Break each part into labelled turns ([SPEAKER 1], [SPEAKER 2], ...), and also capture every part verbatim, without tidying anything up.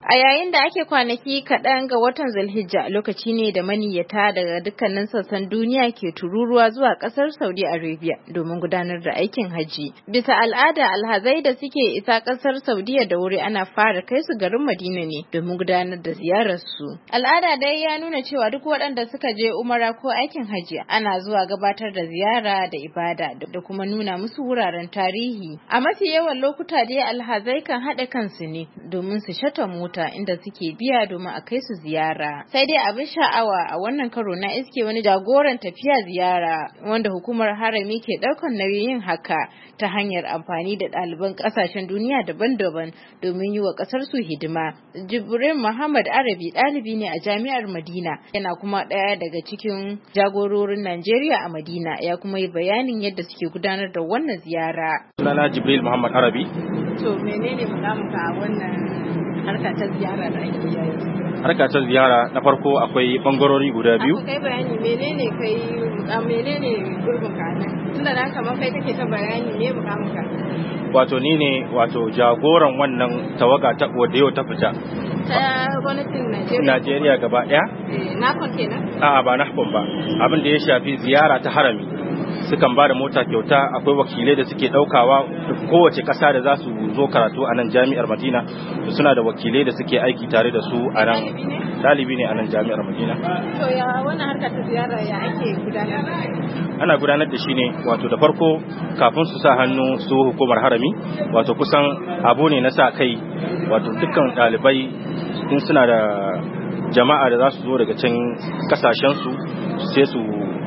[SPEAKER 1] A yayin da ake kwanaki kaɗan ga watan Zulhijja, lokaci ne da maniyyata daga dukkanin sassan duniya ke tururuwa zuwa ƙasar Saudi Arabia domin gudanar da aikin hajji. Bisa al'ada, alhazai da suke isa ƙasar Saudiya da wuri ana fara kai su garin Madina ne domin gudanar da ziyararsu. Al'ada dai ya nuna cewa duk waɗanda suka je umara ko aikin hajji ana zuwa gabatar da ziyara da ibada da kuma nuna musu wuraren tarihi. A mafi yawan lokuta dai alhazai kan haɗa kansu ne domin su shata mota inda suke biya domin a kai su ziyara. Sai dai abin sha'awa a wannan karo na iske wani jagoran tafiya ziyara wanda hukumar harami ke ɗaukan nauyin yin haka ta hanyar amfani da ɗaliban ƙasashen duniya daban-daban domin yi wa ƙasar su hidima. Jibrin Muhammad Arabi ɗalibi ne a jami'ar Madina, yana kuma ɗaya daga cikin jagororin Najeriya a Madina, ya kuma yi bayanin yadda suke gudanar da wannan ziyara.
[SPEAKER 2] Sunana Jibril Muhammad Arabi.
[SPEAKER 1] To menene mukaminka a wannan harka ta ziyara da ake yi?
[SPEAKER 2] Harka ta ziyara na farko akwai bangarori guda biyu.
[SPEAKER 1] Akwai kai bayani menene kai menene gurbin ka nan? Tunda dan kamar kai kake ta bayani me mukamin ka?
[SPEAKER 2] Wato ni ne wato jagoran wannan tawaga ta wadda yau ta fita.
[SPEAKER 1] Ta gwamnatin Najeriya.
[SPEAKER 2] Najeriya gaba daya?
[SPEAKER 1] Eh, nafon kenan?
[SPEAKER 2] A'a ba nafon ba. Abin da ya shafi ziyara ta harami. Sukan ba da mota kyauta, akwai wakilai da suke daukawa kowace kasa da za su zo karatu a nan jami'ar Madina, suna da wakilai da suke aiki tare da su a nan. Dalibi ne a nan jami'ar Madina.
[SPEAKER 1] To ya wannan harkar ta ziyara ya ake gudanar da shi?
[SPEAKER 2] Ana gudanar da shi ne wato da farko kafin su sa hannu su hukumar harami, wato kusan abu ne na sa kai, wato dukkan dalibai in suna da jama'a da za su zo daga can kasashen su sai su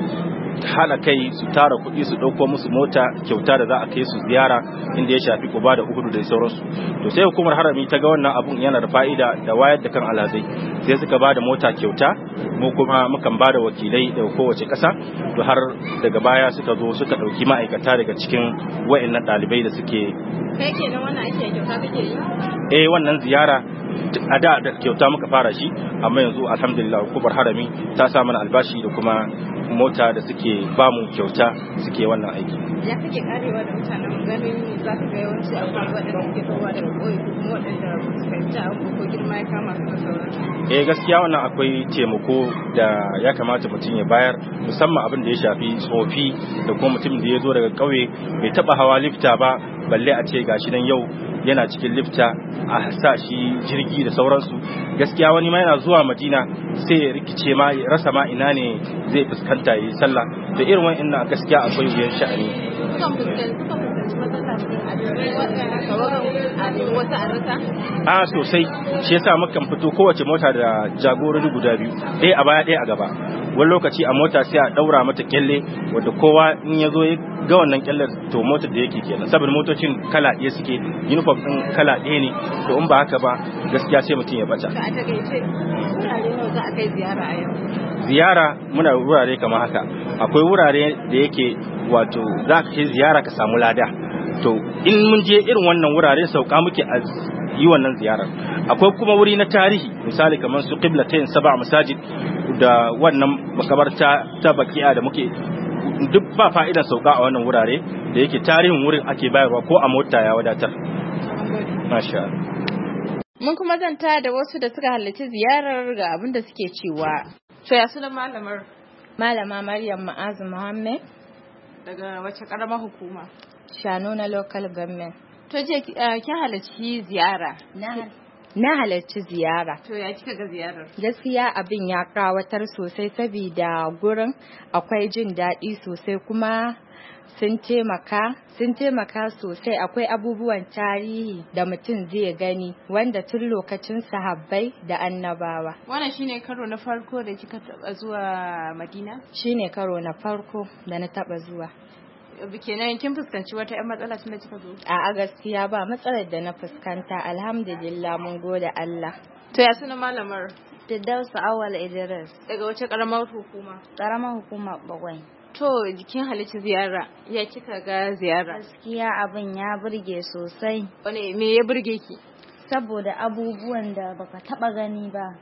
[SPEAKER 2] hana kai su tara kuɗi su ɗauko musu mota kyauta da za a kai su ziyara inda ya shafi Quba da Uhud da sauransu. To sai hukumar harami ta ga wannan abun yana da fa'ida da wayar da kan alhazai, sai suka ba da mota kyauta, mu kuma mukan ba da wakilai daga kowace ƙasa. To har daga baya suka zo suka ɗauki ma'aikata daga cikin wa'annan ɗalibai da suke.
[SPEAKER 1] Kai kenan wannan ake kyauta kake yi?
[SPEAKER 2] Eh, wannan ziyara a da da kyauta muka fara shi, amma yanzu alhamdulillah hukumar harami ta sa mana albashi da kuma mota da suke bamu kyauta suke wannan aiki.
[SPEAKER 1] Ya kake karewa da mutanen ganin za ka ga yawanci akwai waɗanda suke zuwa daga ƙauye ko kuma waɗanda su fahimci abu ko girma ya kama su da sauransu.
[SPEAKER 2] Eh, gaskiya wannan akwai taimako da ya kamata mutum ya bayar, musamman abin da ya shafi tsofi da kuma mutum da ya zo daga ƙauye bai taɓa hawa lifta ba, balle a ce gashi nan yau yana cikin lifta a sa shi jirgi da sauransu. Gaskiya wani ma yana zuwa Madina sai ya rikice ma ya rasa ma ina ne zai fuskanta yi sallah. Da irin wa'annan gaskiya akwai wuyan sha'ani. A sosai, shi yasa mukan fito kowace mota da jagorori guda biyu, ɗaya a baya ɗaya a gaba. Wani lokaci a mota sai a ɗaura mata kyalle wadda kowa in ya zo ya ga wannan kyallar to motar da yake kenan, saboda motocin kala ɗaya suke, uniform ɗin kala ɗaya ne, to in ba haka ba gaskiya sai mutum ya bata.
[SPEAKER 1] A takaice wurare nawa za a kai ziyara a yau?
[SPEAKER 2] Ziyara muna wurare kamar haka, akwai wurare da yake wato za ka kai ziyara ka samu lada. To in mun je irin wannan wurare sauka muke a yi wannan ziyarar. Akwai kuma wuri na tarihi, misali kamar su Qiblatain Sab'a Masajid da wannan makabarta ta Baqi'a da muke, duk ba fa'idan sauka a wannan wurare da yake tarihin wurin ake bayarwa ko a mota ya wadatar. Masha.
[SPEAKER 1] Mun kuma zanta da wasu da suka halarci ziyarar ga abin da suke cewa. To ya sunan malamar?
[SPEAKER 3] Malama Maryam Ma'azu Muhammad.
[SPEAKER 1] Daga wace karamar hukuma?
[SPEAKER 3] Shano na local government.
[SPEAKER 1] To je kin halarci ziyara?
[SPEAKER 3] Na halarci ziyara.
[SPEAKER 1] To ya kika ga ziyarar?
[SPEAKER 3] Gaskiya abin ya kawatar sosai saboda gurin akwai jin daɗi sosai kuma sun taimaka sun taimaka sosai. Akwai abubuwan tarihi da mutum zai gani wanda tun lokacin sahabbai da annabawa.
[SPEAKER 1] Wannan shine karo na farko da kika taba zuwa Madina?
[SPEAKER 3] Shine karo na farko da na taba zuwa.
[SPEAKER 1] Kenan kin fuskanci wata ƴan matsala tun da kika zo?
[SPEAKER 3] A'a gaskiya ba matsalar da na fuskanta, alhamdulillah mun gode Allah.
[SPEAKER 1] To ya sunan malamar?
[SPEAKER 3] Firdausu Awal Idris.
[SPEAKER 1] Daga wace karamar hukuma?
[SPEAKER 3] Karamar hukuma Bagwai.
[SPEAKER 1] To jikin halicci ziyara, ya kika ga ziyara?
[SPEAKER 3] Gaskiya abin ya burge sosai.
[SPEAKER 1] Wane me ya burge ki?
[SPEAKER 3] Saboda abubuwan da baka taba gani ba.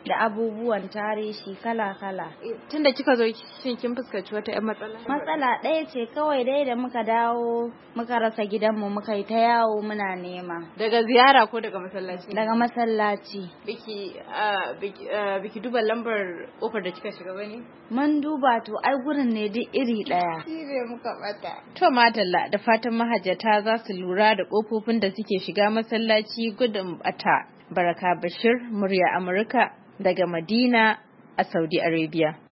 [SPEAKER 4] da abubuwan tarihi kala-kala.
[SPEAKER 1] Tunda kika zo shin kin fuskanci wata ƴan matsala?
[SPEAKER 4] Matsala ɗaya ce kawai dai da muka dawo muka rasa gidanmu muka yi ta yawo muna nema.
[SPEAKER 1] Daga ziyara ko daga masallaci?
[SPEAKER 4] Daga masallaci.
[SPEAKER 1] Biki biki duba lambar kofar da kika shiga bane?
[SPEAKER 4] Mun duba to ai gurin ne duk iri ɗaya.
[SPEAKER 1] Shi ne muka bata. To madalla da fatan mahajjata za su lura da kofofin da suke shiga masallaci gudun bata. Baraka Bashir, murya Amurka daga Madina a Saudi Arabia.